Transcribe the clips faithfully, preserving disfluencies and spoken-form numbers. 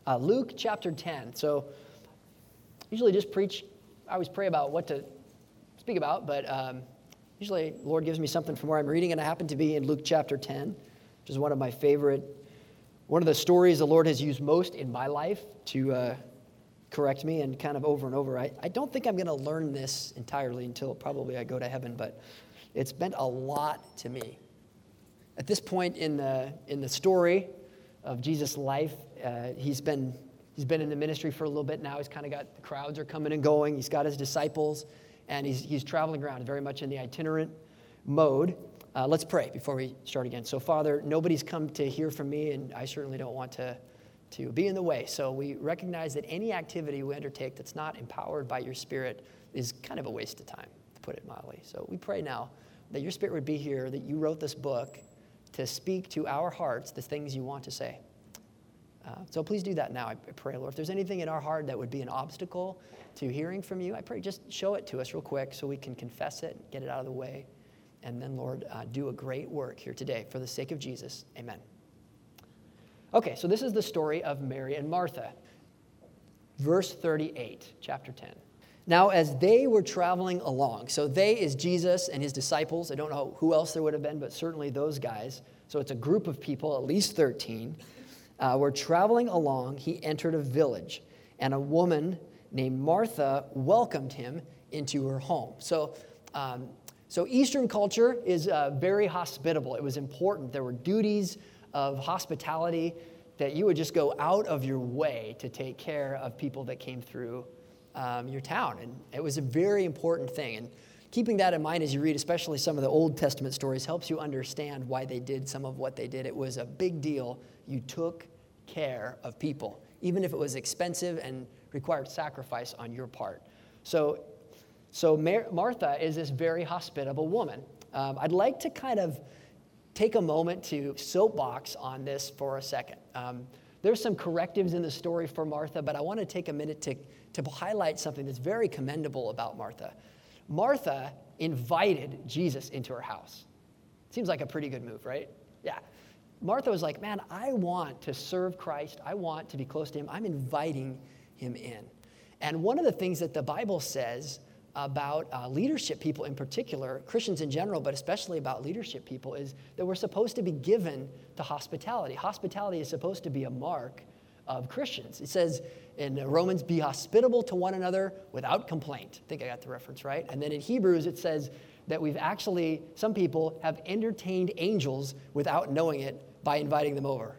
Uh, Luke chapter ten. So usually just preach, I always pray about what to speak about, but um, usually the Lord gives me something from where I'm reading, and I happen to be in Luke chapter ten, which is one of my favorite, one of the stories the Lord has used most in my life to uh, correct me and kind of over and over. I, I don't think I'm going to learn this entirely until probably I go to heaven, but it's meant a lot to me. At this point in the in the story of Jesus' life, uh, he's been he's been in the ministry for a little bit now. He's kind of got the crowds are coming and going. He's got his disciples, and he's he's traveling around very much in the itinerant mode. Uh, let's pray before we start again. So, Father, nobody's come to hear from me, and I certainly don't want to to be in the way. So we recognize that any activity we undertake that's not empowered by your Spirit is kind of a waste of time, to put it mildly. So we pray now that your Spirit would be here, that you wrote this book to speak to our hearts the things you want to say. Uh, so please do that now, I pray, Lord. If there's anything in our heart that would be an obstacle to hearing from you, I pray just show it to us real quick so we can confess it, get it out of the way, and then, Lord, uh, do a great work here today for the sake of Jesus. Amen. Okay, so this is the story of Mary and Martha. Verse thirty-eight, chapter ten. Now, as they were traveling along, so they is Jesus and his disciples. I don't know who else there would have been, but certainly those guys. So it's a group of people, at least thirteen. Uh, were traveling along, he entered a village, and a woman named Martha welcomed him into her home. So, um, so Eastern culture is uh, very hospitable. It was important. There were duties of hospitality that you would just go out of your way to take care of people that came through um, your town. And it was a very important thing. And keeping that in mind as you read, especially some of the Old Testament stories, helps you understand why they did some of what they did. It was a big deal. You took care of people, even if it was expensive and required sacrifice on your part. So, so Mar- Martha is this very hospitable woman. Um, I'd like to kind of take a moment to soapbox on this for a second. Um, there's some correctives in the story for Martha, but I want to take a minute to, to highlight something that's very commendable about Martha. Martha invited Jesus into her house. Seems like a pretty good move, right? Yeah. Martha was like, man, I want to serve Christ. I want to be close to him. I'm inviting him in. And one of the things that the Bible says about uh, leadership people in particular, Christians in general, but especially about leadership people, is that we're supposed to be given to hospitality. Hospitality is supposed to be a mark of Christians. It says in Romans, be hospitable to one another without complaint. I think I got the reference right. And then in Hebrews, it says that we've actually, some people have entertained angels without knowing it by inviting them over.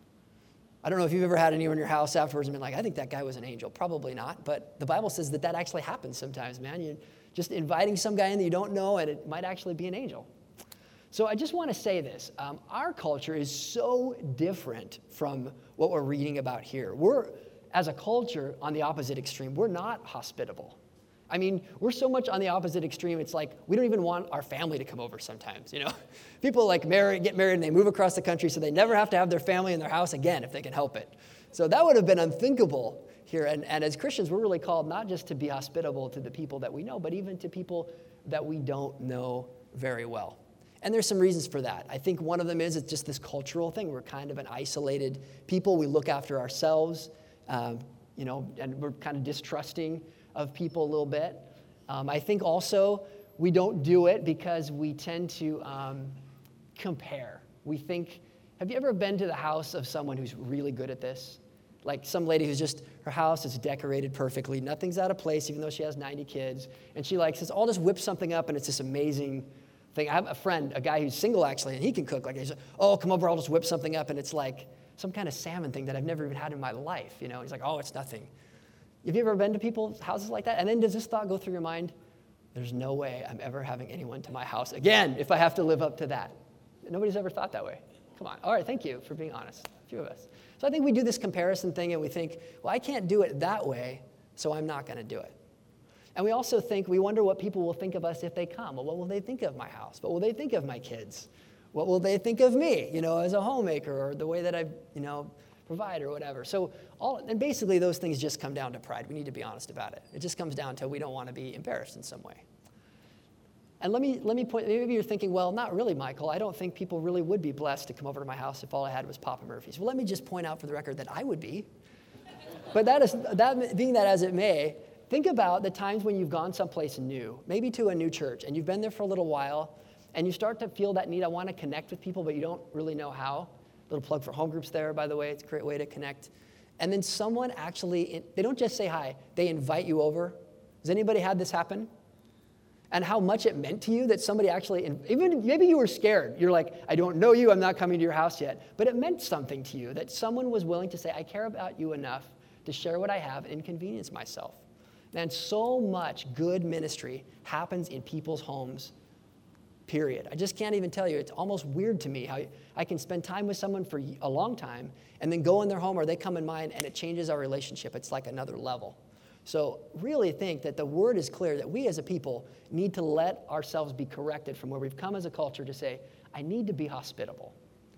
I don't know if you've ever had anyone in your house afterwards and been like, I think that guy was an angel. Probably not, but the Bible says that that actually happens sometimes, man. You're just inviting some guy in that you don't know, and it might actually be an angel. So I just want to say this. Um, our culture is so different from what we're reading about here. We're, as a culture, on the opposite extreme. We're not hospitable. I mean, we're so much on the opposite extreme, it's like we don't even want our family to come over sometimes, you know? People like marry, get married and they move across the country so they never have to have their family in their house again if they can help it. So that would have been unthinkable here. And, and as Christians, we're really called not just to be hospitable to the people that we know, but even to people that we don't know very well. And there's some reasons for that. I think one of them is it's just this cultural thing. We're kind of an isolated people. We look after ourselves, um, you know, and we're kind of distrusting of people a little bit. Um, I think also we don't do it because we tend to um, compare. We think, have you ever been to the house of someone who's really good at this? Like some lady who's just, her house is decorated perfectly. Nothing's out of place, even though she has ninety kids. And she like says, I'll just whip something up and it's this amazing thing. I have a friend, a guy who's single actually, and he can cook. Like, he's like, oh, come over, I'll just whip something up. And it's like some kind of salmon thing that I've never even had in my life. You know, he's like, oh, it's nothing. Have you ever been to people's houses like that? And then does this thought go through your mind? There's no way I'm ever having anyone to my house again if I have to live up to that. Nobody's ever thought that way. Come on. All right, thank you for being honest. A few of us. So I think we do this comparison thing and we think, well, I can't do it that way, so I'm not going to do it. And we also think, we wonder what people will think of us if they come. Well, what will they think of my house? What will they think of my kids? What will they think of me, you know, as a homemaker or the way that I, you know, provide or whatever. So all, and basically those things just come down to pride. We need to be honest about it. It just comes down to we don't want to be embarrassed in some way. And let me let me point, maybe you're thinking, well, not really, Michael. I don't think people really would be blessed to come over to my house if all I had was Papa Murphy's. Well, let me just point out for the record that I would be. But that is, that being that as it may, think about the times when you've gone someplace new, maybe to a new church, and you've been there for a little while, and you start to feel that need, I want to connect with people, but you don't really know how. Little plug for home groups there, by the way. It's a great way to connect. And then someone actually, they don't just say hi, they invite you over. Has anybody had this happen? And how much it meant to you that somebody actually, even maybe you were scared. You're like, I don't know you, I'm not coming to your house yet. But it meant something to you that someone was willing to say, I care about you enough to share what I have and inconvenience myself. And so much good ministry happens in people's homes, period. I just can't even tell you. It's almost weird to me how I can spend time with someone for a long time and then go in their home or they come in mine and it changes our relationship. It's like another level. So really think that the word is clear that we as a people need to let ourselves be corrected from where we've come as a culture to say, I need to be hospitable.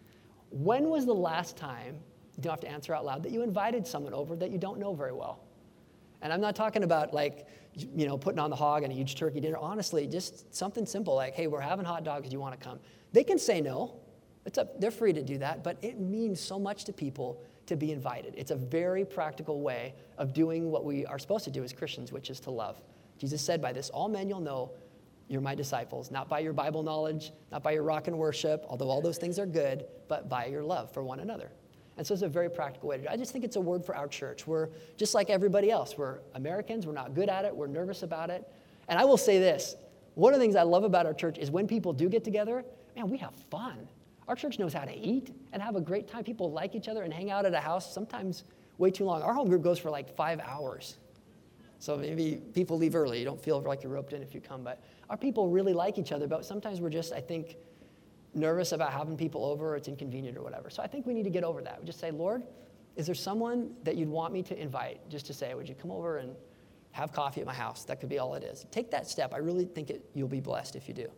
When was the last time, you don't have to answer out loud, that you invited someone over that you don't know very well? And I'm not talking about like, you know, putting on the hog and a huge turkey dinner. Honestly, just something simple like, hey, we're having hot dogs. Do you want to come? They can say no. It's up, they're free to do that. But it means so much to people to be invited. It's a very practical way of doing what we are supposed to do as Christians, which is to love. Jesus said, by this, all men you'll know you're my disciples, not by your Bible knowledge, not by your rock and worship, although all those things are good, but by your love for one another. And so it's a very practical way to do it. I just think it's a word for our church. We're just like everybody else. We're Americans. We're not good at it. We're nervous about it. And I will say this. One of the things I love about our church is when people do get together, man, we have fun. Our church knows how to eat and have a great time. People like each other and hang out at a house sometimes way too long. Our home group goes for like five hours. So maybe people leave early. You don't feel like you're roped in if you come. But our people really like each other. But sometimes we're just, I think, nervous about having people over or it's inconvenient or whatever. So I think we need to get over that. We just say, Lord, is there someone that you'd want me to invite just to say, would you come over and have coffee at my house? That could be all it is. Take that step. I really think it, you'll be blessed if you do.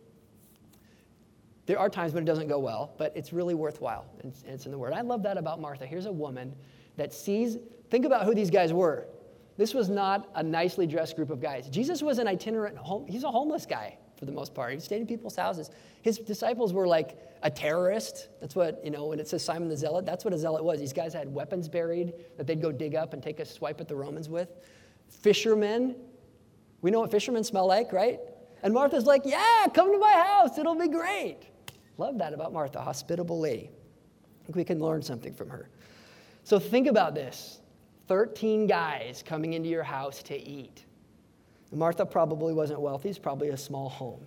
There are times when it doesn't go well, but it's really worthwhile, and it's in the Word. I love that about Martha. Here's a woman that sees, think about who these guys were. This was not a nicely dressed group of guys. Jesus was an itinerant, home, he's a homeless guy for the most part. He stayed in people's houses. His disciples were like a terrorist. That's what, you know, when it says Simon the Zealot, that's what a zealot was. These guys had weapons buried that they'd go dig up and take a swipe at the Romans with. Fishermen. We know what fishermen smell like, right? And Martha's like, yeah, come to my house. It'll be great. Love that about Martha, a hospitable lady. I think we can learn something from her. So think about this. thirteen guys coming into your house to eat. Martha probably wasn't wealthy. It's probably a small home.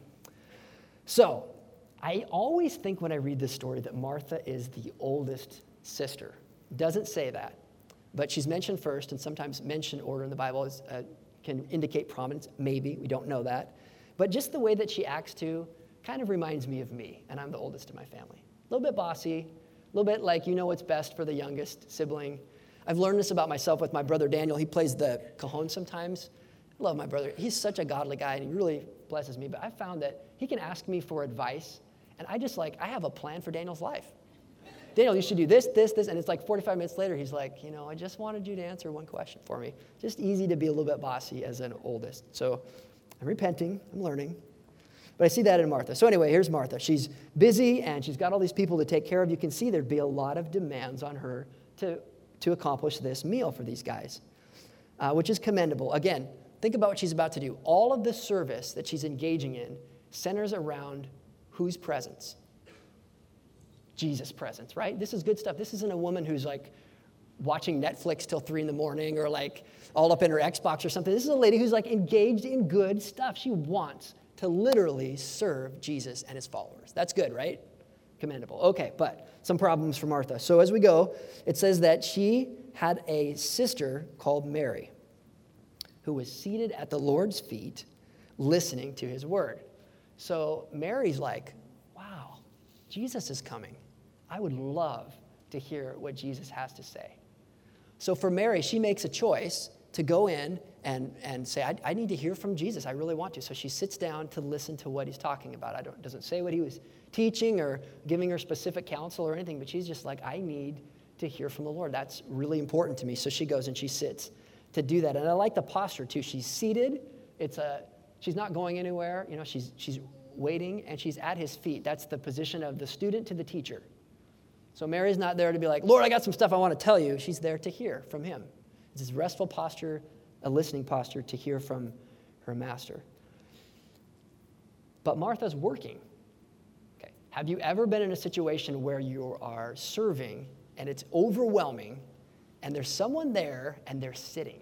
So I always think when I read this story that Martha is the oldest sister. It doesn't say that, but she's mentioned first, and sometimes mention order in the Bible is, uh, can indicate prominence. Maybe, we don't know that. But just the way that she acts too kind of reminds me of me, and I'm the oldest in my family. A little bit bossy, a little bit like you know what's best for the youngest sibling. I've learned this about myself with my brother Daniel. He plays the cajon sometimes. I love my brother. He's such a godly guy, and he really blesses me. But I found that he can ask me for advice, and I just like, I have a plan for Daniel's life. Daniel, you should do this, this, this, and it's like forty-five minutes later, he's like, you know, I just wanted you to answer one question for me. Just easy to be a little bit bossy as an oldest. So I'm repenting. I'm learning. But I see that in Martha. So anyway, here's Martha. She's busy, and she's got all these people to take care of. You can see there'd be a lot of demands on her to, to accomplish this meal for these guys, uh, which is commendable. Again, think about what she's about to do. All of the service that she's engaging in centers around whose presence? Jesus' presence, right? This is good stuff. This isn't a woman who's like watching Netflix till three in the morning or like all up in her Xbox or something. This is a lady who's like engaged in good stuff. She wants to literally serve Jesus and his followers. That's good, right? Commendable. Okay, but some problems for Martha. So as we go, it says that she had a sister called Mary who was seated at the Lord's feet listening to his word. So Mary's like, wow, Jesus is coming. I would love to hear what Jesus has to say. So for Mary, she makes a choice to go in and, and say, I, I need to hear from Jesus. I really want to. So she sits down to listen to what he's talking about. I don't, doesn't say what he was teaching or giving her specific counsel or anything, but she's just like, I need to hear from the Lord. That's really important to me. So she goes and she sits to do that. And I like the posture too. She's seated. It's a, she's not going anywhere. You know, she's, she's waiting and she's at his feet. That's the position of the student to the teacher. So Mary's not there to be like, Lord, I got some stuff I want to tell you. She's there to hear from him. It's this restful posture, a listening posture to hear from her master. But Martha's working. Okay. Have you ever been in a situation where you are serving and it's overwhelming and there's someone there and they're sitting?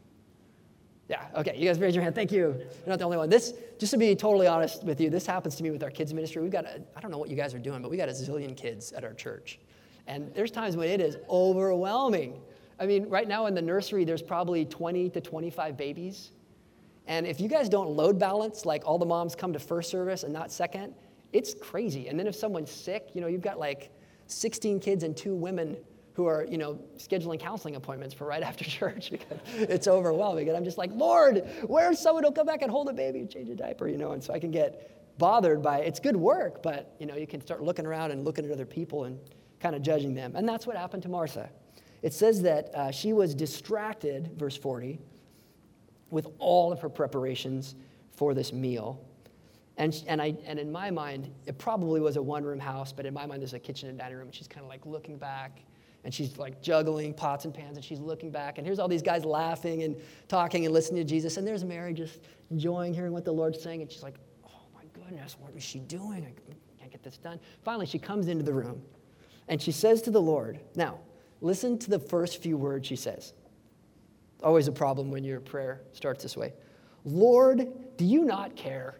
Yeah, okay, you guys raise your hand. Thank you. You're not the only one. This, just to be totally honest with you, this happens to me with our kids ministry. We've got, a, I don't know what you guys are doing, but we got a zillion kids at our church. And there's times when it is overwhelming. I mean, right now in the nursery, there's probably twenty to twenty-five babies. And if you guys don't load balance, like all the moms come to first service and not second, it's crazy. And then if someone's sick, you know, you've got like sixteen kids and two women who are, you know, scheduling counseling appointments for right after church because it's overwhelming. And I'm just like, Lord, where's someone who'll come back and hold a baby and change a diaper, you know? And so I can get bothered by, it's good work, but, you know, you can start looking around and looking at other people and kind of judging them. And that's what happened to Martha. It says that uh, she was distracted, verse forty, with all of her preparations for this meal. And, and, I, and in my mind, it probably was a one-room house, but in my mind, there's a kitchen and dining room, and she's kind of like looking back. And she's like juggling pots and pans, and she's looking back. And here's all these guys laughing and talking and listening to Jesus. And there's Mary just enjoying hearing what the Lord's saying. And she's like, oh, my goodness, what is she doing? I can't get this done. Finally, she comes into the room, and she says to the Lord, now, listen to the first few words she says. Always a problem when your prayer starts this way. Lord, do you not care?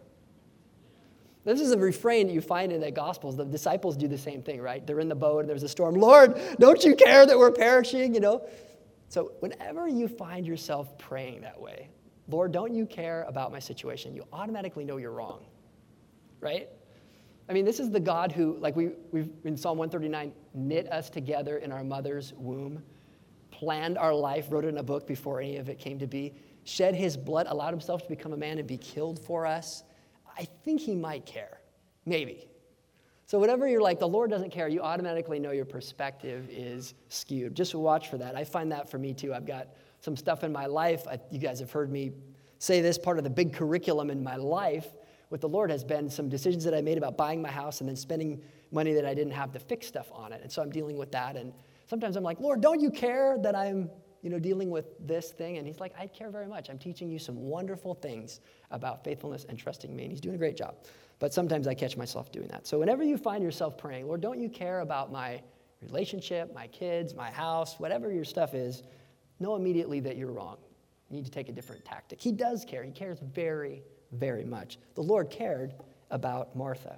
This is a refrain that you find in the Gospels. The disciples do the same thing, right? They're in the boat and there's a storm. Lord, don't you care that we're perishing, you know? So whenever you find yourself praying that way, Lord, don't you care about my situation? You automatically know you're wrong, right? I mean, this is the God who, like we, we've in Psalm one thirty-nine, knit us together in our mother's womb, planned our life, wrote it in a book before any of it came to be, shed his blood, allowed himself to become a man and be killed for us. I think he might care, maybe. So whatever you're like, the Lord doesn't care, you automatically know your perspective is skewed. Just watch for that. I find that for me too. I've got some stuff in my life. I, you guys have heard me say this, part of the big curriculum in my life with the Lord has been some decisions that I made about buying my house and then spending money that I didn't have to fix stuff on it. And so I'm dealing with that. And sometimes I'm like, Lord, don't you care that I'm you know, dealing with this thing? And he's like, I care very much. I'm teaching you some wonderful things about faithfulness and trusting me. And he's doing a great job. But sometimes I catch myself doing that. So whenever you find yourself praying, Lord, don't you care about my relationship, my kids, my house, whatever your stuff is, know immediately that you're wrong. You need to take a different tactic. He does care. He cares very, very much. The Lord cared about Martha.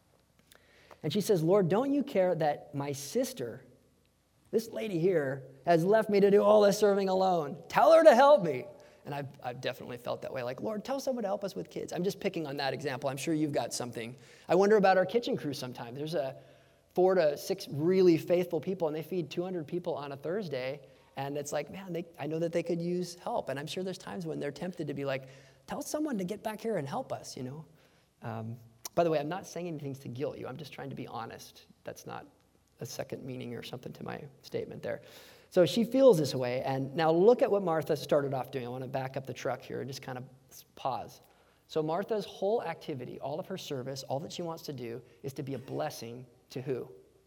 And she says, Lord, don't you care that my sister, this lady here, has left me to do all this serving alone? Tell her to help me. And I've, I've definitely felt that way. Like, Lord, tell someone to help us with kids. I'm just picking on that example. I'm sure you've got something. I wonder about our kitchen crew sometimes. There's a four to six really faithful people, and they feed two hundred people on a Thursday. And it's like, man, they, I know that they could use help. And I'm sure there's times when they're tempted to be like, tell someone to get back here and help us, you know. Um, by the way, I'm not saying anything to guilt you. I'm just trying to be honest. That's not a second meaning or something to my statement there. So she feels this way. And now look at what Martha started off doing. I want to back up the truck here and just kind of pause. So Martha's whole activity, all of her service, all that she wants to do is to be a blessing to who?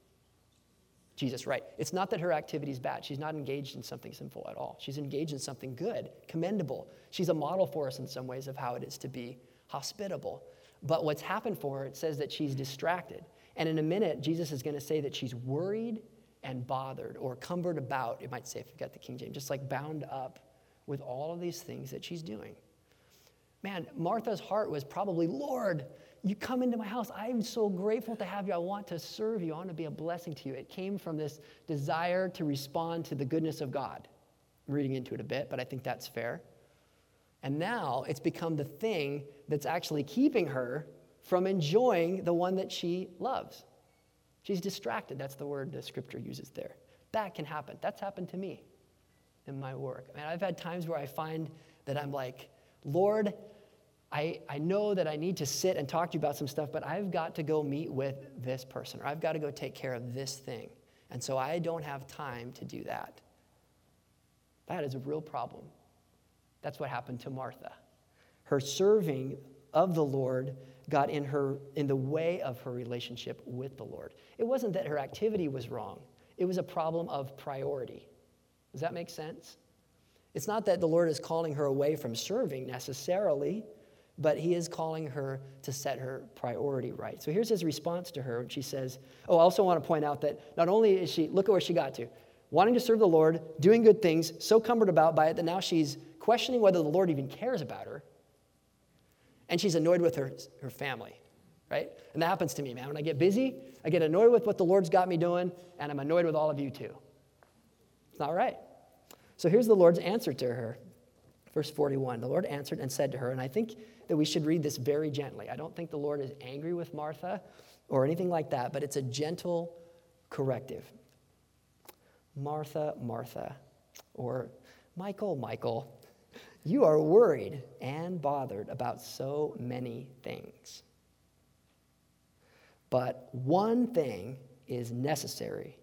Jesus, right. It's not that her activity is bad. She's not engaged in something sinful at all. She's engaged in something good, commendable. She's a model for us in some ways of how it is to be hospitable. But what's happened for her, it says that she's distracted. And in a minute, Jesus is going to say that she's worried and bothered or cumbered about, it might say if you've got the King James, just like bound up with all of these things that she's doing. Man, Martha's heart was probably, Lord, you come into my house. I'm so grateful to have you. I want to serve you. I want to be a blessing to you. It came from this desire to respond to the goodness of God. I'm reading into it a bit, but I think that's fair. And now it's become the thing that's actually keeping her from enjoying the one that she loves. She's distracted. That's the word the scripture uses there. That can happen. That's happened to me in my work. I mean, I've had times where I find that I'm like, Lord, I, I know that I need to sit and talk to you about some stuff, but I've got to go meet with this person, or I've got to go take care of this thing. And so I don't have time to do that. That is a real problem. That's what happened to Martha. Her serving of the Lord got in her in the way of her relationship with the Lord. It wasn't that her activity was wrong. It was a problem of priority. Does that make sense? It's not that the Lord is calling her away from serving necessarily, but he is calling her to set her priority right. So here's his response to her. She says, oh, I also want to point out that not only is she, look at where she got to, wanting to serve the Lord, doing good things, so cumbered about by it that now she's questioning whether the Lord even cares about her, and she's annoyed with her, her family, right? And that happens to me, man. When I get busy, I get annoyed with what the Lord's got me doing, and I'm annoyed with all of you too. It's not right. So here's the Lord's answer to her. Verse forty-one, the Lord answered and said to her, and I think that we should read this very gently. I don't think the Lord is angry with Martha or anything like that, but it's a gentle corrective. Martha, Martha, or Michael, Michael, you are worried and bothered about so many things. But one thing is necessary.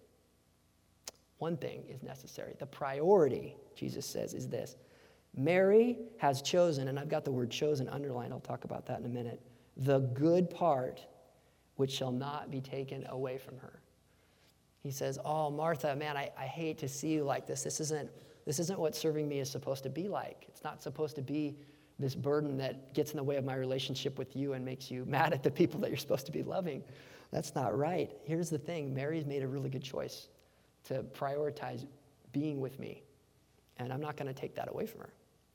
One thing is necessary. The priority, Jesus says, is this. Mary has chosen, and I've got the word chosen underlined, I'll talk about that in a minute, the good part which shall not be taken away from her. He says, oh, Martha, man, I, I hate to see you like this. This isn't, this isn't what serving me is supposed to be like. It's not supposed to be this burden that gets in the way of my relationship with you and makes you mad at the people that you're supposed to be loving. That's not right. Here's the thing. Mary's made a really good choice to prioritize being with me, and I'm not going to take that away from her.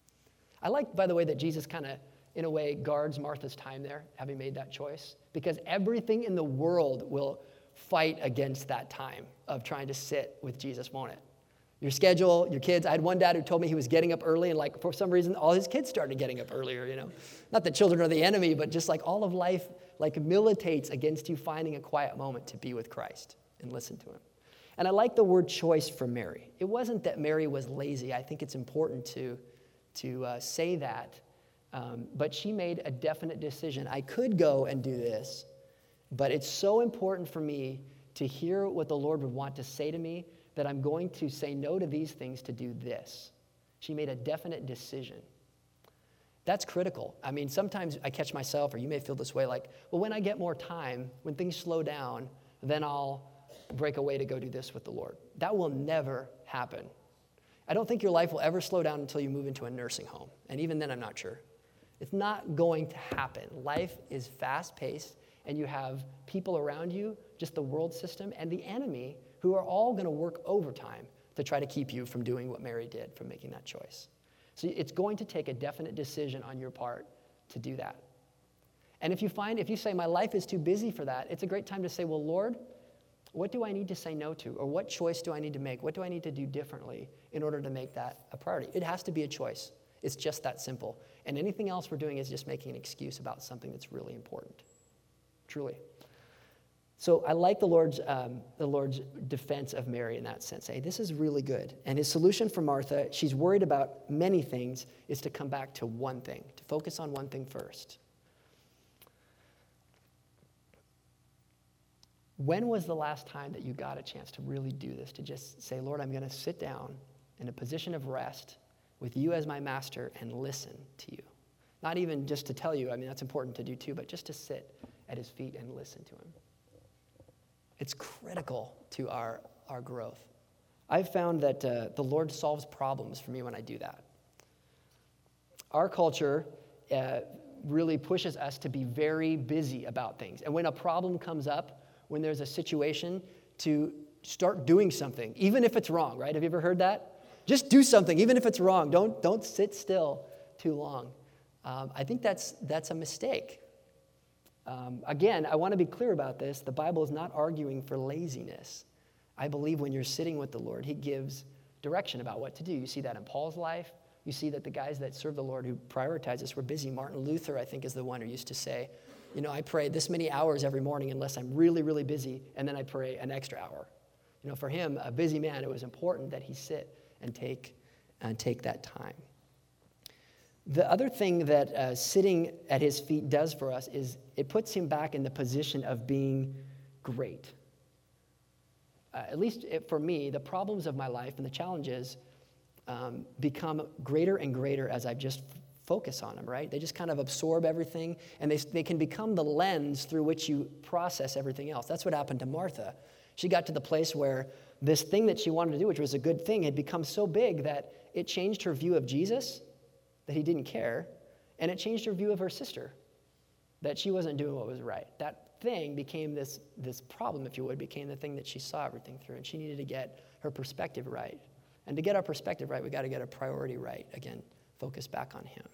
I like, by the way, that Jesus kind of, in a way, guards Martha's time there, having made that choice, because everything in the world will fight against that time of trying to sit with Jesus, won't it? Your schedule, your kids. I had one dad who told me he was getting up early, and like for some reason, all his kids started getting up earlier, you know. Not that children are the enemy, but just like all of life like militates against you finding a quiet moment to be with Christ and listen to him. And I like the word choice for Mary. It wasn't that Mary was lazy. I think it's important to, to uh, say that. Um, but she made a definite decision. I could go and do this, but it's so important for me to hear what the Lord would want to say to me that I'm going to say no to these things to do this. She made a definite decision. That's critical. I mean, sometimes I catch myself, or you may feel this way, like, well, when I get more time, when things slow down, then I'll break away to go do this with the Lord. That will never happen. I don't think your life will ever slow down until you move into a nursing home. And even then, I'm not sure. It's not going to happen. Life is fast-paced, and you have people around you, just the world system, and the enemy, who are all going to work overtime to try to keep you from doing what Mary did, from making that choice. So it's going to take a definite decision on your part to do that. And if you find, if you say, my life is too busy for that, it's a great time to say, well, Lord, what do I need to say no to? Or what choice do I need to make? What do I need to do differently in order to make that a priority? It has to be a choice. It's just that simple. And anything else we're doing is just making an excuse about something that's really important. Truly. So I like the Lord's um, the Lord's defense of Mary in that sense. Hey, this is really good. And his solution for Martha, she's worried about many things, is to come back to one thing, to focus on one thing first. When was the last time that you got a chance to really do this, to just say, Lord, I'm going to sit down in a position of rest with you as my master and listen to you? Not even just to tell you, I mean, that's important to do too, but just to sit at his feet and listen to him. It's critical to our, our growth. I've found that uh, the Lord solves problems for me when I do that. Our culture uh, really pushes us to be very busy about things. And when a problem comes up, when there's a situation, to start doing something, even if it's wrong, right? Have you ever heard that? Just do something, even if it's wrong. Don't, don't sit still too long. Um, I think that's, that's a mistake. Um, again, I want to be clear about this. The Bible is not arguing for laziness. I believe when you're sitting with the Lord, he gives direction about what to do. You see that in Paul's life. You see that the guys that serve the Lord who prioritize this were busy. Martin Luther, I think, is the one who used to say, you know, I pray this many hours every morning unless I'm really, really busy, and then I pray an extra hour. You know, for him, a busy man, it was important that he sit and take, and take that time. The other thing that uh, sitting at his feet does for us is it puts him back in the position of being great. Uh, at least it, for me, the problems of my life and the challenges um, become greater and greater as I just f- focus on them, right? They just kind of absorb everything, and they, they can become the lens through which you process everything else. That's what happened to Martha. She got to the place where this thing that she wanted to do, which was a good thing, had become so big that it changed her view of Jesus, that he didn't care, and it changed her view of her sister, that she wasn't doing what was right. That thing became this, this problem, if you would, became the thing that she saw everything through, and she needed to get her perspective right. And to get our perspective right, we got to get our priority right. Again, focus back on him.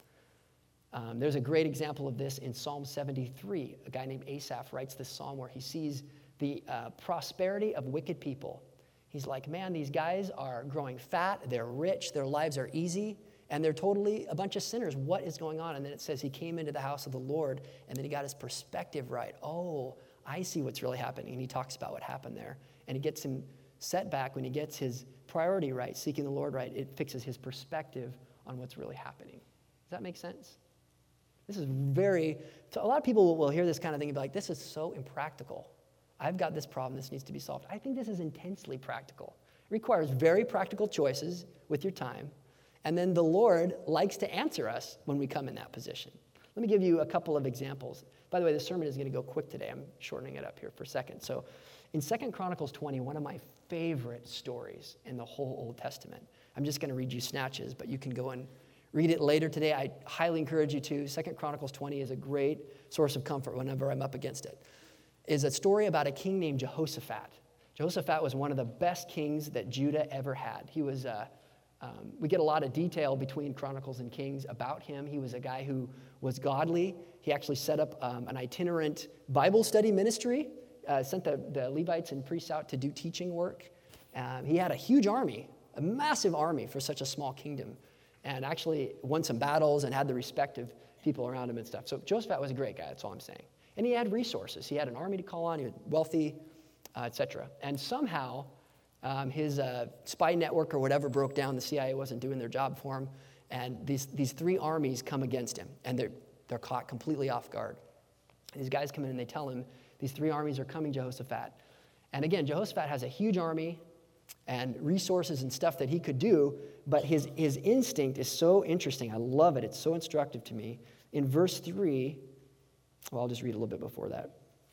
Um, there's a great example of this in Psalm seventy-three. A guy named Asaph writes this psalm where he sees the uh, prosperity of wicked people. He's like, man, these guys are growing fat, they're rich, their lives are easy, and they're totally a bunch of sinners. What is going on? And then it says he came into the house of the Lord, and then he got his perspective right. Oh, I see what's really happening. And he talks about what happened there. And he gets him set back when he gets his priority right, seeking the Lord right. It fixes his perspective on what's really happening. Does that make sense? This is very, so a lot of people will hear this kind of thing and be like, this is so impractical. I've got this problem, this needs to be solved. I think this is intensely practical. It requires very practical choices with your time. And then the Lord likes to answer us when we come in that position. Let me give you a couple of examples. By the way, the sermon is going to go quick today. I'm shortening it up here for a second. So in Second Chronicles twenty, one of my favorite stories in the whole Old Testament. I'm just going to read you snatches, but you can go and read it later today. I highly encourage you to. Second Chronicles twenty is a great source of comfort whenever I'm up against it. Is a story about a king named Jehoshaphat. Jehoshaphat was one of the best kings that Judah ever had. He was, uh, um, we get a lot of detail between Chronicles and Kings about him. He was a guy who was godly. He actually set up um, an itinerant Bible study ministry, uh, sent the, the Levites and priests out to do teaching work. Um, he had a huge army, a massive army for such a small kingdom, and actually won some battles and had the respect of people around him and stuff. So Jehoshaphat was a great guy, that's all I'm saying. And he had resources. He had an army to call on, he was wealthy, uh, et cetera. And somehow um, his uh, spy network or whatever broke down. The C I A wasn't doing their job for him. And these, these three armies come against him, and they're, they're caught completely off guard. And these guys come in and they tell him, these three armies are coming, Jehoshaphat. And again, Jehoshaphat has a huge army and resources and stuff that he could do, but his, his instinct is so interesting. I love it. It's so instructive to me. In verse three, well, I'll just read a little bit before that.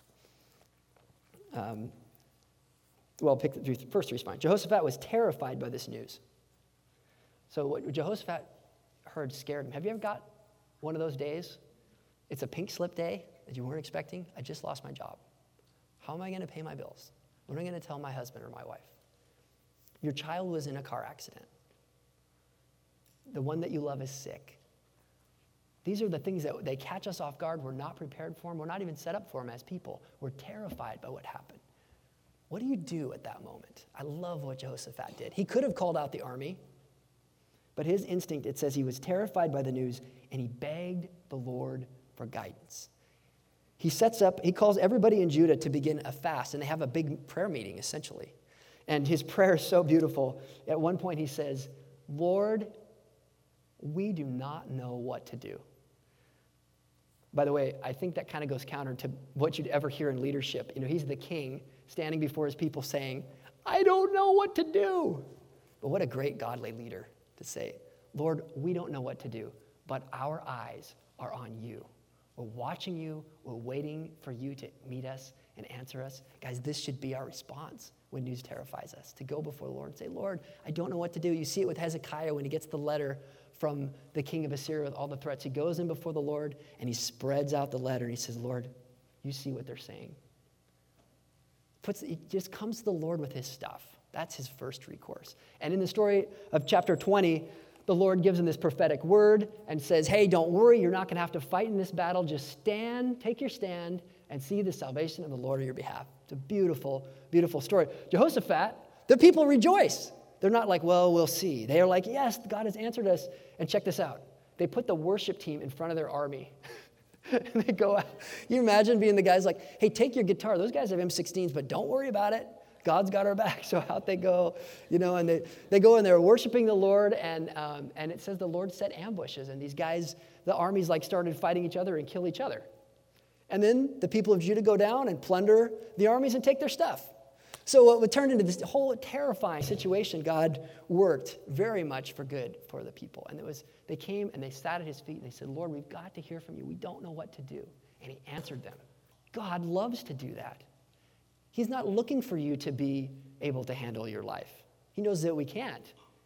Um, well, pick the first three is fine. Jehoshaphat was terrified by this news. So what Jehoshaphat heard scared him. Have you ever got one of those days? It's a pink slip day that you weren't expecting. I just lost my job. How am I going to pay my bills? What am I going to tell my husband or my wife? Your child was in a car accident. The one that you love is sick. These are the things that they catch us off guard. We're not prepared for them. We're not even set up for them as people. We're terrified by what happened. What do you do at that moment? I love what Jehoshaphat did. He could have called out the army, but his instinct, it says he was terrified by the news, and he begged the Lord for guidance. He sets up, he calls everybody in Judah to begin a fast, and they have a big prayer meeting, essentially. And his prayer is so beautiful. At one point he says, Lord, we do not know what to do. By the way, I think that kind of goes counter to what you'd ever hear in leadership. You know, he's the king standing before his people saying, I don't know what to do. But what a great godly leader to say, Lord, we don't know what to do, but our eyes are on you. We're watching you. We're waiting for you to meet us and answer us. Guys, this should be our response when news terrifies us, to go before the Lord and say, Lord, I don't know what to do. You see it with Hezekiah when he gets the letter from the king of Assyria with all the threats. He goes in before the Lord and he spreads out the letter and he says, Lord, you see what they're saying. Puts, he just comes to the Lord with his stuff. That's his first recourse. And in the story of chapter twenty, the Lord gives him this prophetic word and says, hey, don't worry, you're not going to have to fight in this battle. Just stand, take your stand, and see the salvation of the Lord on your behalf. It's a beautiful, beautiful story. Jehoshaphat, the people rejoice. They're not like, well, we'll see. They are like, yes, God has answered us. And check this out. They put the worship team in front of their army. And they go out. You imagine being the guys like, hey, take your guitar. Those guys have M sixteens, but don't worry about it. God's got our back. So out they go, you know, and they, they go and they're worshiping the Lord. And, um, and it says the Lord set ambushes. And these guys, the armies like started fighting each other and kill each other. And then the people of Judah go down and plunder the armies and take their stuff. So what turned into this whole terrifying situation, God worked very much for good for the people. And it was, they came and they sat at his feet and they said, Lord, we've got to hear from you. We don't know what to do. And he answered them. God loves to do that. He's not looking for you to be able to handle your life. He knows that we can't.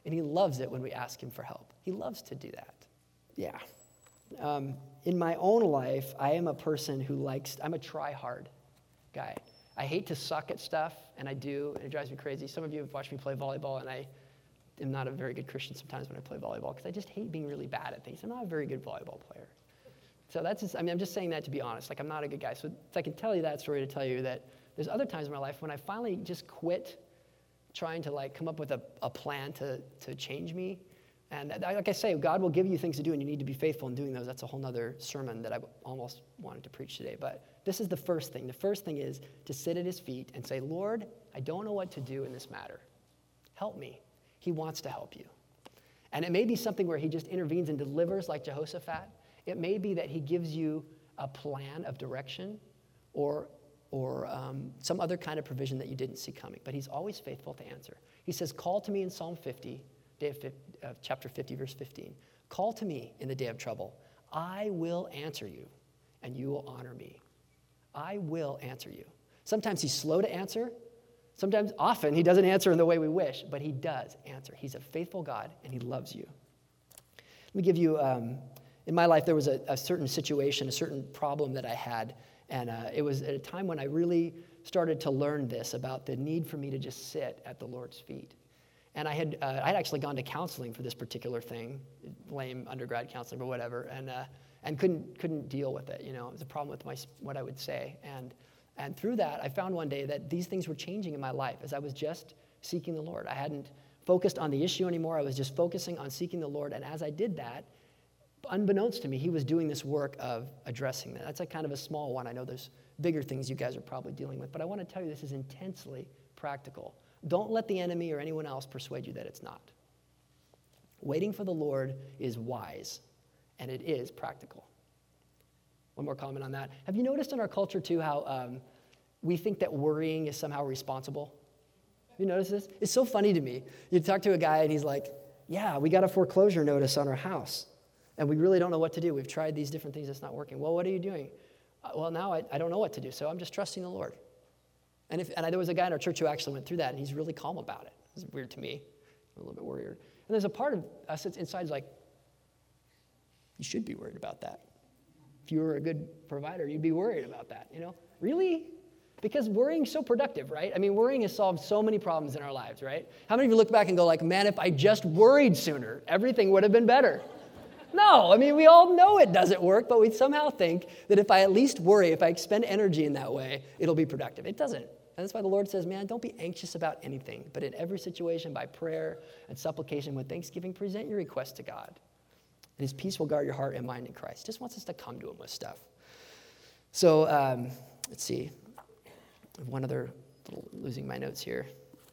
And he loves it when we ask him for help. He loves to do that. Yeah. Um, in my own life, I am a person who likes, I'm a try-hard guy. I hate to suck at stuff, and I do, and it drives me crazy. Some of you have watched me play volleyball, and I am not a very good Christian sometimes when I play volleyball, because I just hate being really bad at things. I'm not a very good volleyball player. So that's just, I mean, I'm just saying that to be honest. Like, I'm not a good guy. So if I can tell you that story to tell you that there's other times in my life when I finally just quit trying to, like, come up with a, a plan to, to change me. And like I say, God will give you things to do, and you need to be faithful in doing those. That's a whole other sermon that I almost wanted to preach today. But this is the first thing. The first thing is to sit at his feet and say, Lord, I don't know what to do in this matter. Help me. He wants to help you. And it may be something where he just intervenes and delivers like Jehoshaphat. It may be that he gives you a plan of direction or, or um, some other kind of provision that you didn't see coming. But he's always faithful to answer. He says, call to me in Psalm fifty. Day of uh, chapter fifty, verse fifteen. Call to me in the day of trouble. I will answer you, and you will honor me. I will answer you. Sometimes he's slow to answer. Sometimes, often, he doesn't answer in the way we wish, but he does answer. He's a faithful God, and he loves you. Let me give you, um, in my life, there was a, a certain situation, a certain problem that I had, and uh, it was at a time when I really started to learn this about the need for me to just sit at the Lord's feet. And I had uh, I had actually gone to counseling for this particular thing, lame undergrad counseling or whatever, and uh, and couldn't couldn't deal with it. You know, it was a problem with my what I would say. And and through that, I found one day that these things were changing in my life as I was just seeking the Lord. I hadn't focused on the issue anymore. I was just focusing on seeking the Lord. And as I did that, unbeknownst to me, he was doing this work of addressing that. That's a kind of a small one. I know there's bigger things you guys are probably dealing with, but I want to tell you this is intensely practical. Don't let the enemy or anyone else persuade you that it's not. Waiting for the Lord is wise, and it is practical. One more comment on that. Have you noticed in our culture, too, how um, we think that worrying is somehow responsible? Have you noticed this? It's so funny to me. You talk to a guy, and he's like, yeah, we got a foreclosure notice on our house, and we really don't know what to do. We've tried these different things. It's not working. Well, what are you doing? Uh, well, now I, I don't know what to do, so I'm just trusting the Lord. And, if, and I, there was a guy in our church who actually went through that, and he's really calm about it. It's weird to me. I'm a little bit worried. And there's a part of us that's inside is like, you should be worried about that. If you were a good provider, you'd be worried about that, you know? Really? Because worrying's so productive, right? I mean, worrying has solved so many problems in our lives, right? How many of you look back and go like, man, if I just worried sooner, everything would have been better? No, I mean, we all know it doesn't work, but we somehow think that if I at least worry, if I expend energy in that way, it'll be productive. It doesn't. And that's why the Lord says, man, don't be anxious about anything, but in every situation, by prayer and supplication with thanksgiving, present your request to God. And his peace will guard your heart and mind in Christ. He just wants us to come to him with stuff. So um, let's see. I have one other, little, losing my notes here.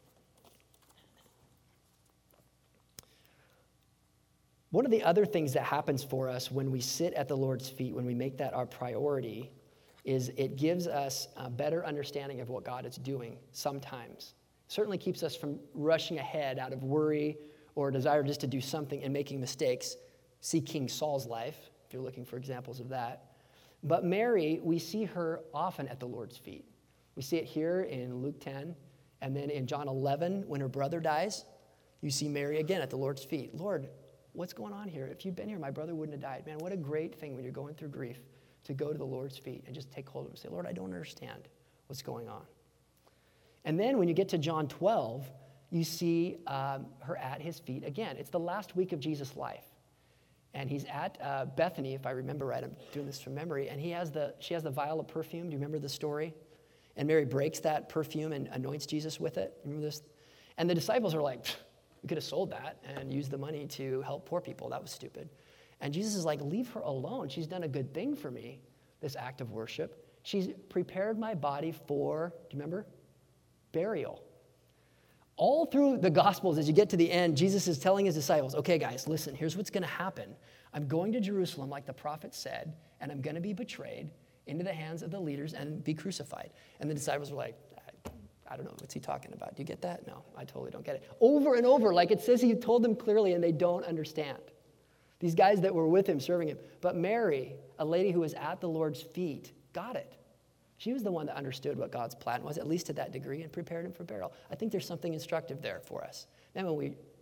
One of the other things that happens for us when we sit at the Lord's feet, when we make that our priority, is it gives us a better understanding of what God is doing sometimes. Certainly keeps us from rushing ahead out of worry or desire just to do something and making mistakes. See King Saul's life, if you're looking for examples of that. But Mary, we see her often at the Lord's feet. We see it here in Luke ten, and then in John eleven, when her brother dies, you see Mary again at the Lord's feet. Lord, what's going on here? If you'd been here, my brother wouldn't have died. Man, what a great thing when you're going through grief to go to the Lord's feet and just take hold of him and say, Lord, I don't understand what's going on. And then when you get to John twelve, you see um, her at his feet again. It's the last week of Jesus' life. And he's at uh, Bethany, if I remember right. I'm doing this from memory. And he has the she has the vial of perfume. Do you remember the story? And Mary breaks that perfume and anoints Jesus with it. Remember this? And the disciples are like, we could have sold that and used the money to help poor people. That was stupid. And Jesus is like, leave her alone. She's done a good thing for me, this act of worship. She's prepared my body for, do you remember? Burial. All through the Gospels, as you get to the end, Jesus is telling his disciples, okay, guys, listen, here's what's going to happen. I'm going to Jerusalem, like the prophet said, and I'm going to be betrayed into the hands of the leaders and be crucified. And the disciples were like, I don't know, what's he talking about? Do you get that? No, I totally don't get it. Over and over, like it says he told them clearly, and they don't understand. These guys that were with him, serving him. But Mary, a lady who was at the Lord's feet, got it. She was the one that understood what God's plan was, at least to that degree, and prepared him for burial. I think there's something instructive there for us. Then when we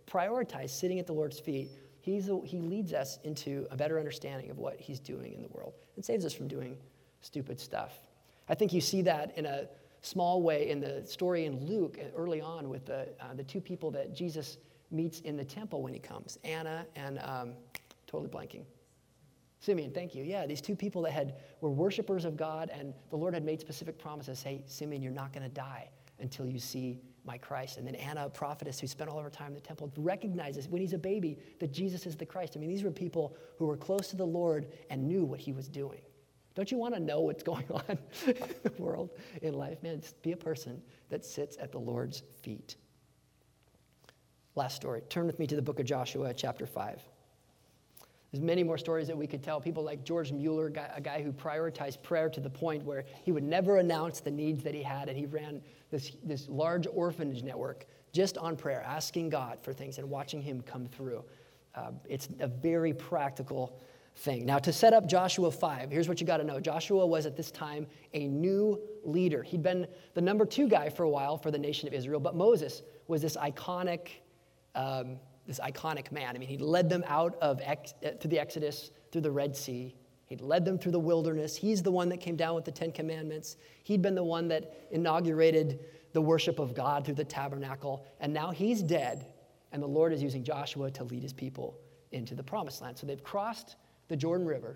prioritize sitting at the Lord's feet, he's a, he leads us into a better understanding of what he's doing in the world and saves us from doing stupid stuff. I think you see that in a small way in the story in Luke early on with the, uh, the two people that Jesus meets in the temple when he comes, Anna and um, totally blanking. Simeon, thank you. Yeah, these two people that had were worshipers of God, and the Lord had made specific promises. Hey, Simeon, you're not going to die until you see my Christ. And then Anna, a prophetess who spent all of her time in the temple, recognizes when he's a baby that Jesus is the Christ. I mean, these were people who were close to the Lord and knew what he was doing. Don't you want to know what's going on in the world, in life? Man, just be a person that sits at the Lord's feet. Last story. Turn with me to the book of Joshua, chapter five. There's many more stories that we could tell. People like George Mueller, a guy who prioritized prayer to the point where he would never announce the needs that he had, and he ran this, this large orphanage network just on prayer, asking God for things and watching him come through. Uh, it's a very practical thing. Now, to set up Joshua five, here's what you got to know. Joshua was at this time a new leader. He'd been the number two guy for a while for the nation of Israel, but Moses was this iconic um, this iconic man. I mean, he led them out of ex- through the Exodus, through the Red Sea. He'd led them through the wilderness. He's the one that came down with the Ten Commandments. He'd been the one that inaugurated the worship of God through the tabernacle. And now he's dead, and the Lord is using Joshua to lead his people into the promised land. So they've crossed the Jordan River.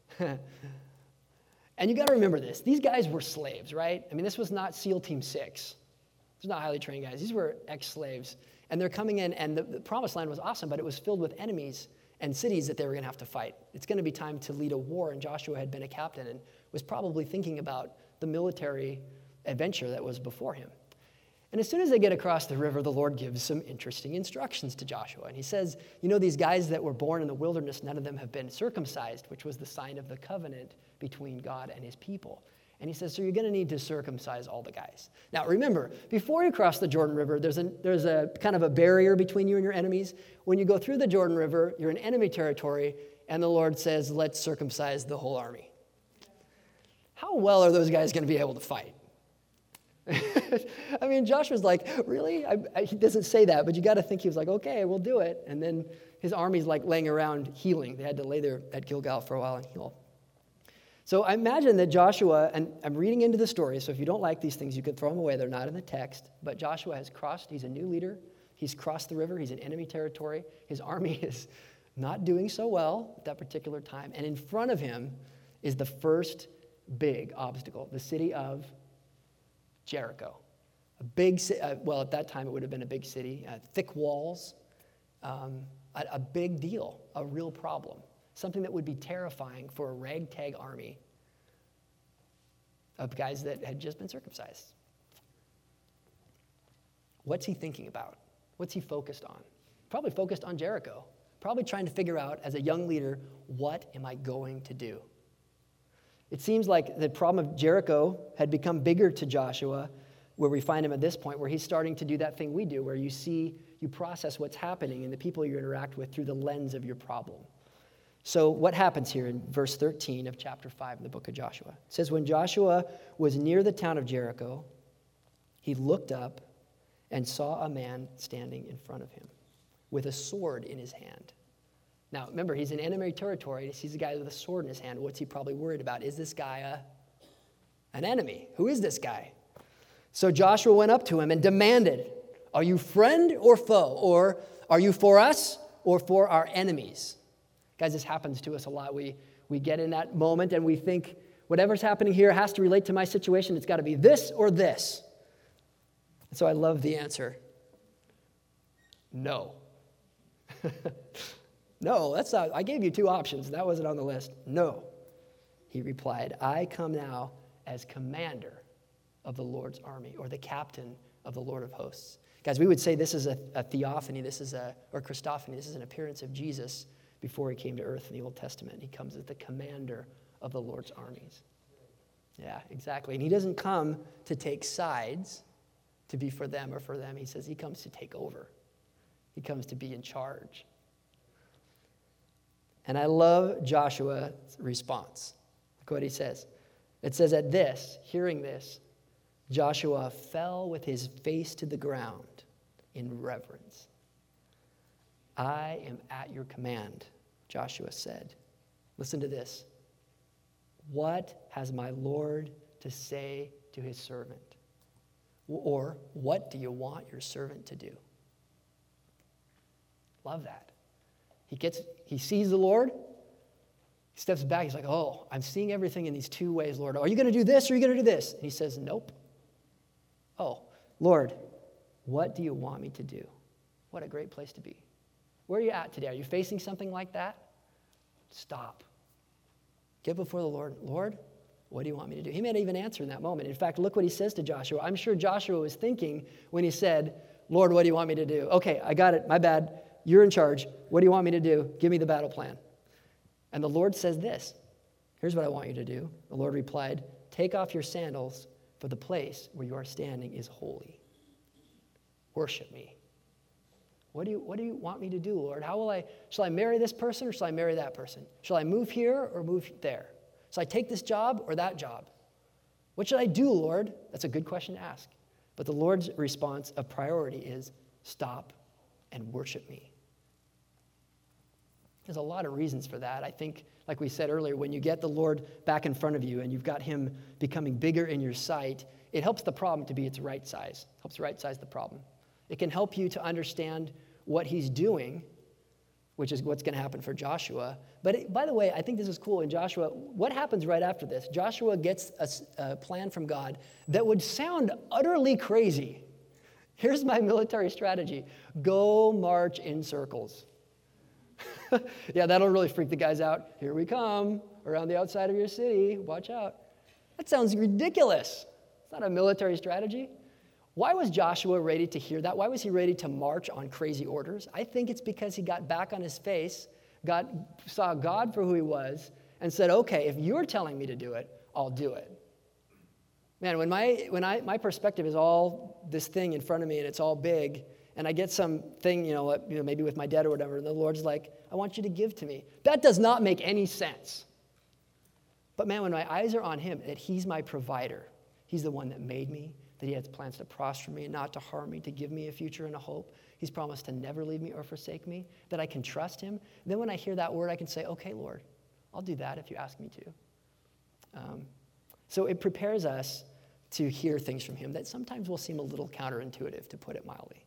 And you got to remember this. These guys were slaves, right? I mean, this was not SEAL Team six. These are not highly trained guys. These were ex-slaves. And they're coming in, and the, the promised land was awesome, but it was filled with enemies and cities that they were going to have to fight. It's going to be time to lead a war, and Joshua had been a captain and was probably thinking about the military adventure that was before him. And as soon as they get across the river, the Lord gives some interesting instructions to Joshua. And he says, you know, these guys that were born in the wilderness, none of them have been circumcised, which was the sign of the covenant between God and his people. And he says, so you're going to need to circumcise all the guys. Now, remember, before you cross the Jordan River, there's a, there's a kind of a barrier between you and your enemies. When you go through the Jordan River, you're in enemy territory, and the Lord says, let's circumcise the whole army. How well are those guys going to be able to fight? I mean, Joshua's like, really? I, I, he doesn't say that, but you got to think he was like, okay, we'll do it. And then his army's like laying around healing. They had to lay there at Gilgal for a while and heal. So I imagine that Joshua, and I'm reading into the story, so if you don't like these things, you can throw them away. They're not in the text. But Joshua has crossed. He's a new leader. He's crossed the river. He's in enemy territory. His army is not doing so well at that particular time. And in front of him is the first big obstacle, the city of Jericho. A big, uh, well, at that time it would have been a big city, uh, thick walls, um, a, a big deal, a real problem. Something that would be terrifying for a ragtag army of guys that had just been circumcised. What's he thinking about? What's he focused on? Probably focused on Jericho. Probably trying to figure out, as a young leader, what am I going to do? It seems like the problem of Jericho had become bigger to Joshua, where we find him at this point, where he's starting to do that thing we do, where you see, you process what's happening and the people you interact with through the lens of your problem. So what happens here in verse thirteen of chapter five in the book of Joshua? It says, when Joshua was near the town of Jericho, he looked up and saw a man standing in front of him with a sword in his hand. Now, remember, he's in enemy territory. He sees a guy with a sword in his hand. What's he probably worried about? Is this guy a, an enemy? Who is this guy? So Joshua went up to him and demanded, are you friend or foe? Or are you for us or for our enemies? Guys, this happens to us a lot. We, we get in that moment and we think, whatever's happening here has to relate to my situation. It's got to be this or this. And so I love the answer. No. No, that's not, I gave you two options. That wasn't on the list. No. He replied, I come now as commander of the Lord's army, or the captain of the Lord of hosts. Guys, we would say this is a, a theophany, this is a, or Christophany, this is an appearance of Jesus before he came to earth in the Old Testament. He comes as the commander of the Lord's armies. Yeah, exactly. And he doesn't come to take sides, to be for them or for them. He says he comes to take over. He comes to be in charge. And I love Joshua's response. Look what he says. It says, at this, hearing this, Joshua fell with his face to the ground in reverence. I am at your command, Joshua said. Listen to this. What has my Lord to say to his servant? Or what do you want your servant to do? Love that. He gets, he sees the Lord. He steps back. He's like, oh, I'm seeing everything in these two ways, Lord. Are you going to do this or are you going to do this? And he says, nope. Oh, Lord, what do you want me to do? What a great place to be. Where are you at today? Are you facing something like that? Stop. Get before the Lord. Lord, what do you want me to do? He may not even answer in that moment. In fact, look what he says to Joshua. I'm sure Joshua was thinking when he said, Lord, what do you want me to do? Okay, I got it. My bad. You're in charge. What do you want me to do? Give me the battle plan. And the Lord says this. Here's what I want you to do. The Lord replied, take off your sandals, for the place where you are standing is holy. Worship me. What do you, what do you want me to do, Lord? How will I, shall I marry this person or shall I marry that person? Shall I move here or move there? Shall I take this job or that job? What should I do, Lord? That's a good question to ask. But the Lord's response of priority is stop and worship me. There's a lot of reasons for that. I think, like we said earlier, when you get the Lord back in front of you and you've got him becoming bigger in your sight, it helps the problem to be its right size. It helps right size the problem. It can help you to understand what he's doing, which is what's going to happen for Joshua. But it, by the way, I think this is cool in Joshua. What happens right after this? Joshua gets a, a plan from God that would sound utterly crazy. Here's my military strategy. Go march in circles. Yeah, that'll really freak the guys out. Here we come, around the outside of your city. Watch out. That sounds ridiculous. It's not a military strategy. Why was Joshua ready to hear that? Why was he ready to march on crazy orders? I think it's because he got back on his face, got, saw God for who he was, and said, okay, if you're telling me to do it, I'll do it. Man, when my when I my perspective is all this thing in front of me and it's all big, and I get something, you know, you know, maybe with my debt or whatever, and the Lord's like, I want you to give to me. That does not make any sense. But man, when my eyes are on him, that he's my provider, he's the one that made me, that he has plans to prosper me and not to harm me, to give me a future and a hope. He's promised to never leave me or forsake me, that I can trust him. And then when I hear that word, I can say, okay, Lord, I'll do that if you ask me to. Um, so it prepares us to hear things from him that sometimes will seem a little counterintuitive, to put it mildly.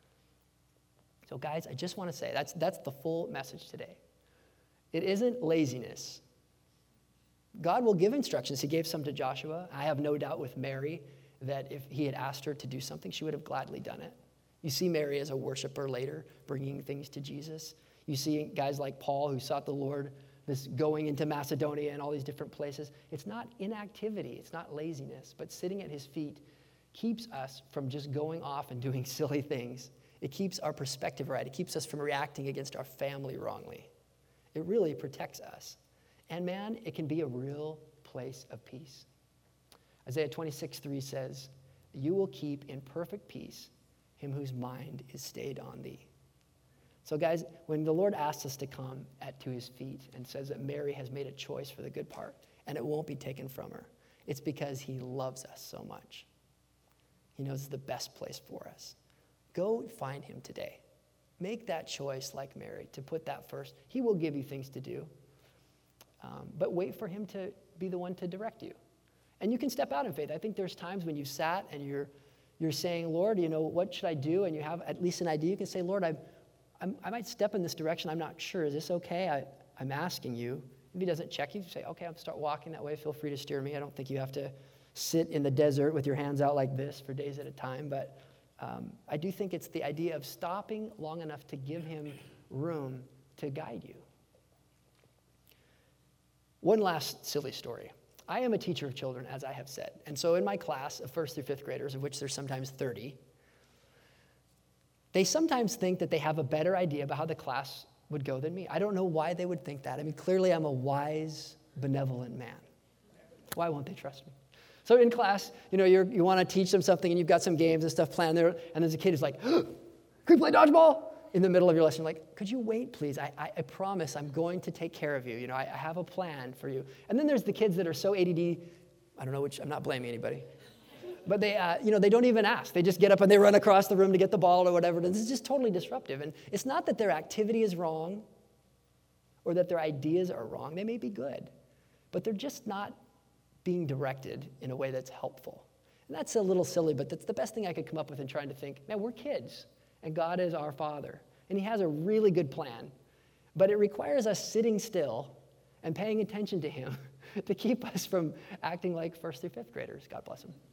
So guys, I just want to say, that's, that's the full message today. It isn't laziness. God will give instructions. He gave some to Joshua. I have no doubt with Mary that if he had asked her to do something, she would have gladly done it. You see Mary as a worshiper later, bringing things to Jesus. You see guys like Paul who sought the Lord, this going into Macedonia and all these different places. It's not inactivity. It's not laziness. But sitting at his feet keeps us from just going off and doing silly things. It keeps our perspective right. It keeps us from reacting against our family wrongly. It really protects us. And man, it can be a real place of peace. Isaiah twenty-six three says, you will keep in perfect peace him whose mind is stayed on thee. So guys, when the Lord asks us to come at to his feet and says that Mary has made a choice for the good part and it won't be taken from her, it's because he loves us so much. He knows it's the best place for us. Go find him today. Make that choice like Mary, to put that first. He will give you things to do. Um, but wait for him to be the one to direct you. And you can step out in faith. I think there's times when you've sat and you're you're saying, Lord, you know, what should I do? And you have at least an idea. You can say, Lord, I'm, I'm, I might step in this direction. I'm not sure. Is this okay? I, I'm asking you. If he doesn't check you, say, okay, I'll start walking that way. Feel free to steer me. I don't think you have to sit in the desert with your hands out like this for days at a time. But um, I do think it's the idea of stopping long enough to give him room to guide you. One last silly story. I am a teacher of children, as I have said. And so in my class of first through fifth graders, of which there's sometimes thirty, they sometimes think that they have a better idea about how the class would go than me. I don't know why they would think that. I mean, clearly I'm a wise, benevolent man. Why won't they trust me? So in class, you know, you're, you want to teach them something and you've got some games and stuff planned there, and there's a kid who's like, can we play dodgeball? In the middle of your lesson, like, could you wait, please? I, I, I promise I'm going to take care of you. You know, I, I have a plan for you. And then there's the kids that are so A D D, I don't know which, I'm not blaming anybody. but they, uh, you know, they don't even ask. They just get up and they run across the room to get the ball or whatever. This is just totally disruptive. And it's not that their activity is wrong or that their ideas are wrong. They may be good, but they're just not being directed in a way that's helpful. And that's a little silly, but that's the best thing I could come up with in trying to think, man, we're kids, and God is our Father, and he has a really good plan. But it requires us sitting still and paying attention to him to keep us from acting like first through fifth graders. God bless them.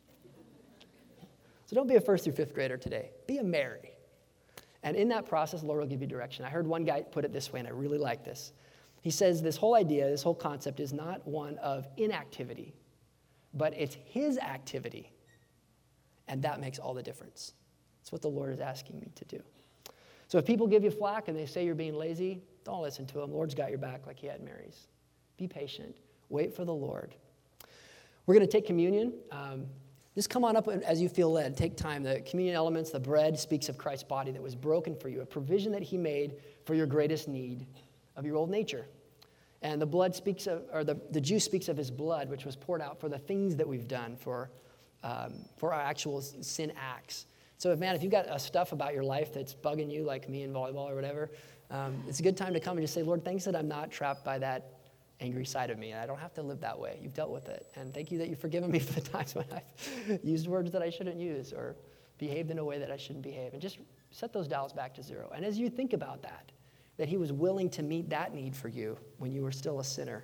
So don't be a first through fifth grader today. Be a Mary. And in that process, the Lord will give you direction. I heard one guy put it this way, and I really like this. He says this whole idea, this whole concept is not one of inactivity, but it's his activity. And that makes all the difference. That's what the Lord is asking me to do. So if people give you flack and they say you're being lazy, don't listen to them. The Lord's got your back like he had Mary's. Be patient. Wait for the Lord. We're going to take communion. Um, just come on up as you feel led. Take time. The communion elements, the bread speaks of Christ's body that was broken for you, a provision that he made for your greatest need of your old nature. And the blood speaks of, or the, the juice speaks of his blood, which was poured out for the things that we've done, for, um, for our actual sin acts. So, if, man, if you've got uh, stuff about your life that's bugging you, like me in volleyball or whatever, um, it's a good time to come and just say, Lord, thanks that I'm not trapped by that angry side of me. I don't have to live that way. You've dealt with it. And thank you that you've forgiven me for the times when I've used words that I shouldn't use or behaved in a way that I shouldn't behave. And just set those dials back to zero. And as you think about that, that he was willing to meet that need for you when you were still a sinner,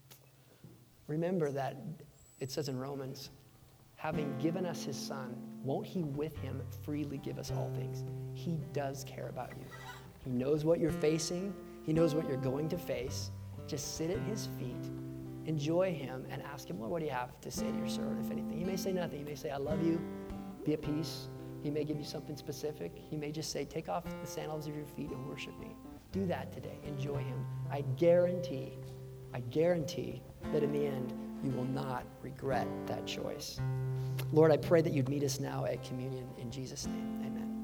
remember that it says in Romans, having given us his son, won't he with him freely give us all things? He does care about you. He knows what you're facing. He knows what you're going to face. Just sit at his feet, enjoy him, and ask him, Lord, what do you have to say to your servant, if anything? He may say nothing. He may say, I love you. Be at peace. He may give you something specific. He may just say, take off the sandals of your feet and worship me. Do that today. Enjoy him. I guarantee, I guarantee that in the end, you will not regret that choice. Lord, I pray that you'd meet us now at communion in Jesus' name. Amen.